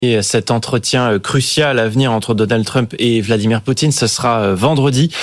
Et cet entretien crucial à venir entre Donald Trump et Vladimir Poutine, ce sera vendredi.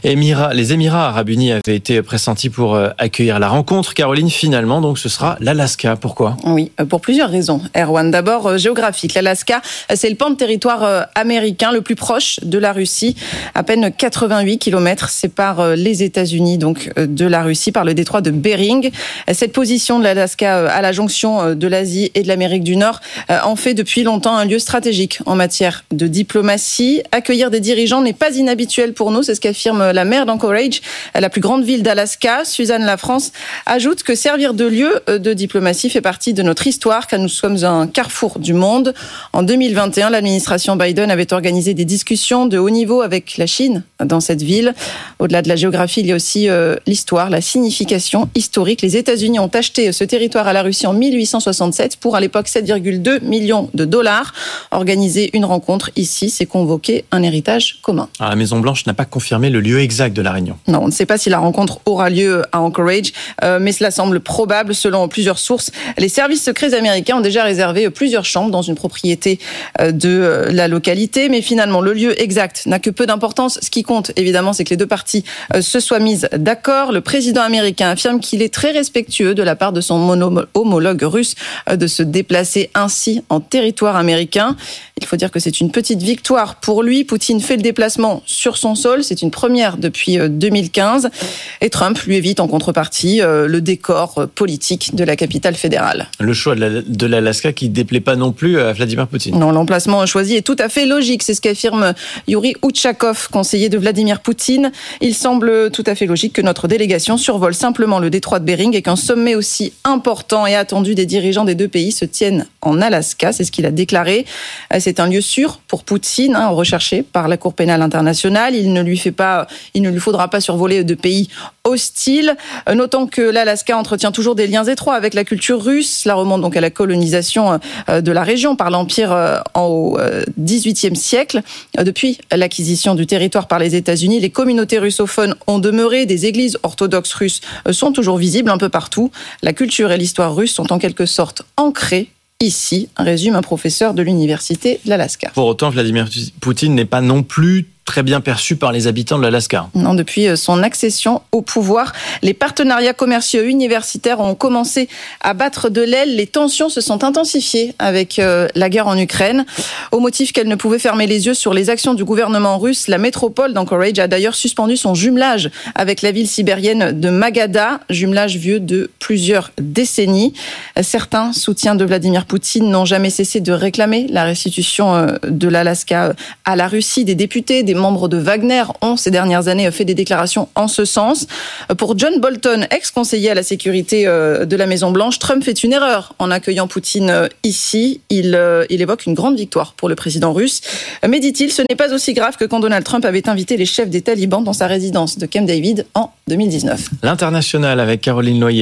Les Émirats arabes unis avaient été pressentis pour accueillir la rencontre. Caroline, finalement, donc ce sera l'Alaska. Pourquoi ? Oui, pour plusieurs raisons. Erwan, d'abord géographique. L'Alaska, c'est le pan de territoire américain le plus proche de la Russie. À peine 88 km séparent les États-Unis donc de la Russie par le détroit de Bering. Cette position de l'Alaska à la jonction de l'Asie et de l'Amérique du Nord en fait depuis longtemps un lieu stratégique en matière de diplomatie. Accueillir des dirigeants n'est pas inhabituel pour nous, c'est ce qu'affirme la maire d'Anchorage, la plus grande ville d'Alaska. Suzanne Lafrance ajoute que servir de lieu de diplomatie fait partie de notre histoire, car nous sommes un carrefour du monde. En 2021, l'administration Biden avait organisé des discussions de haut niveau avec la Chine dans cette ville. Au-delà de la géographie, il y a aussi l'histoire, la signification historique. Les États-Unis ont acheté ce territoire à la Russie en 1867 pour à l'époque 7,2 millions de dollars. Organiser une rencontre ici, c'est convoquer un héritage commun. La Maison-Blanche n'a pas confirmé le lieu exact de la réunion. Non, on ne sait pas si la rencontre aura lieu à Anchorage, mais cela semble probable selon plusieurs sources. Les services secrets américains ont déjà réservé plusieurs chambres dans une propriété de la localité, mais finalement le lieu exact n'a que peu d'importance. Ce qui compte évidemment, c'est que les deux parties se soient mises d'accord. Le président américain affirme qu'il est très respectueux de la part de son homologue russe de se déplacer ainsi en territoire américain. Il faut dire que c'est une petite victoire pour lui. Poutine fait le déplacement sur son sol. C'est une première depuis 2015. Et Trump lui évite en contrepartie le décor politique de la capitale fédérale. Le choix de l'Alaska qui ne déplaît pas non plus à Vladimir Poutine. Non, l'emplacement choisi est tout à fait logique. C'est ce qu'affirme Yuri Utchakov, conseiller de Vladimir Poutine. Il semble tout à fait logique que notre délégation survole simplement le détroit de Bering et qu'un sommet aussi important et attendu des dirigeants des deux pays se tienne en Alaska. C'est ce qu'il a déclaré. C'est un lieu sûr pour Poutine, recherché par la Cour pénale internationale. Il ne lui faudra pas survoler de pays hostiles. Notons que l'Alaska entretient toujours des liens étroits avec la culture russe. Cela remonte donc à la colonisation de la région par l'Empire au XVIIIe siècle. Depuis l'acquisition du territoire par les États-Unis, les communautés russophones ont demeuré. Des églises orthodoxes russes sont toujours visibles un peu partout. La culture et l'histoire russe sont en quelque sorte ancrées ici, résume un professeur de l'université de l'Alaska. Pour autant, Vladimir Poutine n'est pas non plus très bien perçu par les habitants de l'Alaska. Non, depuis son accession au pouvoir, les partenariats commerciaux universitaires ont commencé à battre de l'aile. Les tensions se sont intensifiées avec la guerre en Ukraine. Au motif qu'elle ne pouvait fermer les yeux sur les actions du gouvernement russe, la métropole d'Anchorage a d'ailleurs suspendu son jumelage avec la ville sibérienne de Magadan, jumelage vieux de plusieurs décennies. Certains soutiens de Vladimir Poutine n'ont jamais cessé de réclamer la restitution de l'Alaska à la Russie. Des députés, des membres de Wagner ont ces dernières années fait des déclarations en ce sens. Pour John Bolton, ex-conseiller à la sécurité de la Maison-Blanche, Trump fait une erreur en accueillant Poutine ici. Il évoque une grande victoire pour le président russe. Mais dit-il, ce n'est pas aussi grave que quand Donald Trump avait invité les chefs des talibans dans sa résidence de Camp David en 2019. L'International avec Caroline Loyer.